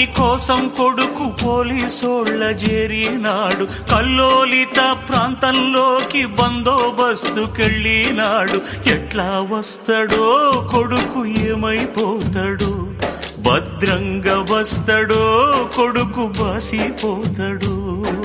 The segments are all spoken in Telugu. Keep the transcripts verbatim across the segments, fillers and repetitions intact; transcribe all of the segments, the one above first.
కూటి కోసం కొడుకు పోలీసోళ్ళ చేరినాడు. కల్లోలిత ప్రాంతంలోకి బందోబస్తుకెళ్ళినాడు. ఎట్లా వస్తాడో కొడుకు ఏమైపోతాడు, భద్రంగా వస్తాడో కొడుకు బాసిపోతాడు.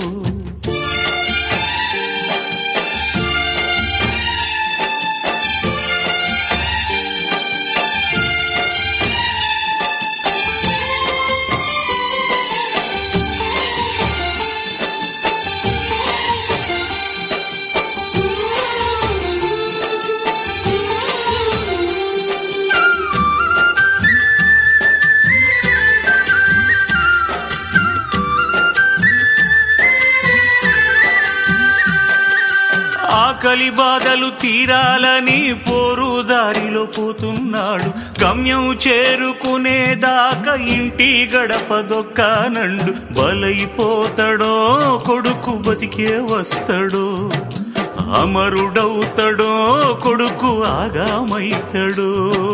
ఆకలి బాధలు తీరాలని పోరుదారిలో పోతున్నాడు. గమ్యం చేరుకునేదాకా ఇంటి గడప దొక్కానండు. బలైపోతాడో కొడుకు బతికే వస్తాడో, అమరుడవుతాడో కొడుకు ఆగామైతాడో.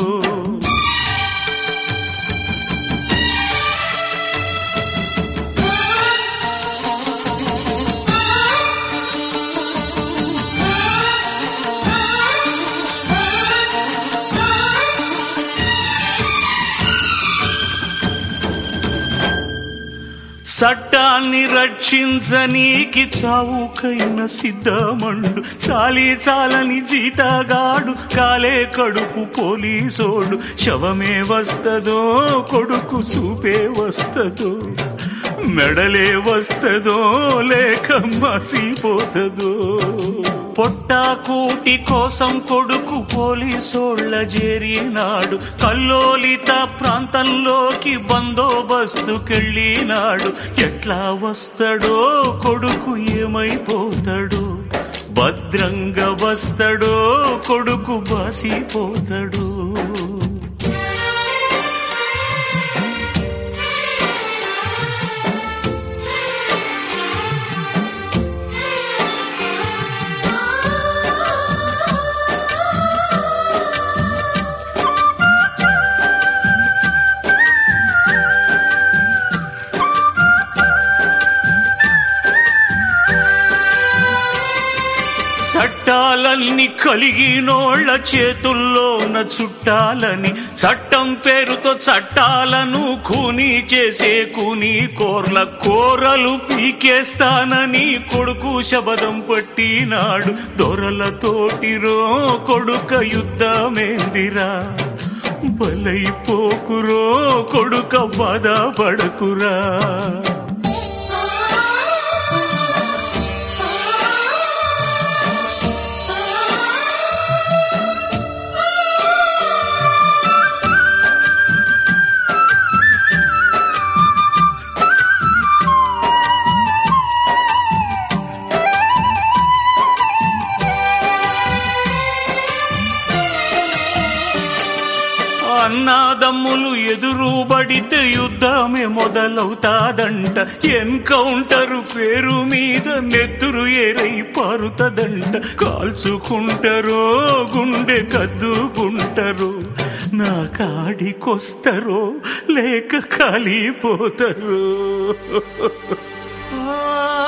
చట్టాన్ని రక్షించనీకి చావుకైన సిద్ధమండు. చాలి చాలని జీతగాడు కాలే కడుపు పోలీసోడు. శవమే వస్తదో కొడుకు చూపే వస్తదో, మెడలే వస్తదో లేక మసిపోతదో. పొట్టా కూటి కోసం కొడుకు పోలీసోళ్ళ చేరినాడు. కల్లోలిత ప్రాంతంలోకి బందోబస్తుకెళ్ళినాడు. ఎట్లా వస్తాడో కొడుకు ఏమైపోతాడు, భద్రంగా వస్తాడో కొడుకు బాసిపోతాడు. చట్టాలన్నీ కలిగినోళ్ల చేతుల్లోన చుట్టాలని, చట్టం పేరుతో చట్టాలను ఖూనీ చేసే కూనీ కోర్ల కోరలు పీకేస్తానని కొడుకు శబదం పట్టినాడు. దొరలతోటిరో కొడుక యుద్ధమేందిరా, బలైపోకురో కొడుక బాధపడకురా. అన్నాదమ్ములు ఎదురుబడితే యుద్ధమే మొదలవుతాదంట. ఎన్కౌంటరు పేరు మీద నెత్తురు ఏరై పారుతదంట. కాల్చుకుంటారో గుండె కద్దుకుంటారో, నా కాడికొస్తారో లేక కాలిపోతారో.